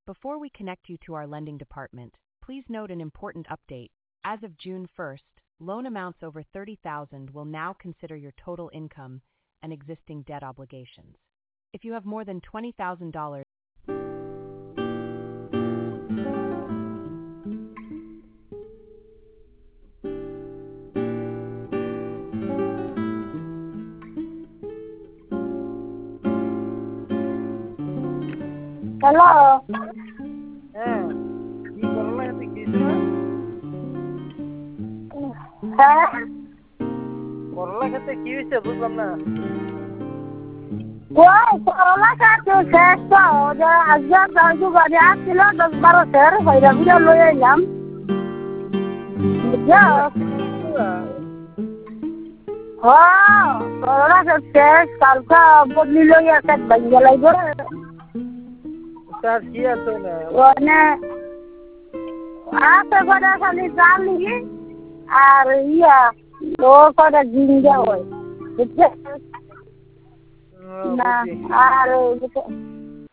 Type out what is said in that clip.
Before we connect you to our lending department, please note an important update. As of June 1st, loan amounts over $30,000 will now consider your total income and existing debt obligations. If you have more than $20,000, hello হ্যাঁ কি করলা এতে কিছু না হ্যাঁ করলা খেতে কি হয়েছে বুঝলাম না ওই করোনা কাটে শেষ তো যে আজকে দাদু গাড়ি আসছিল 10-12 সের বাইরে বিলে লয়ে এলাম বুঝছো হ্যাঁ করোনা শেষ কালকে বদলি লই একটা বাইরে লাগবে স্যার কি আছে না ওনে আছে করে খালি জানি আর ইয়া ও করে জিঙ্গা হয় বুঝছো না আর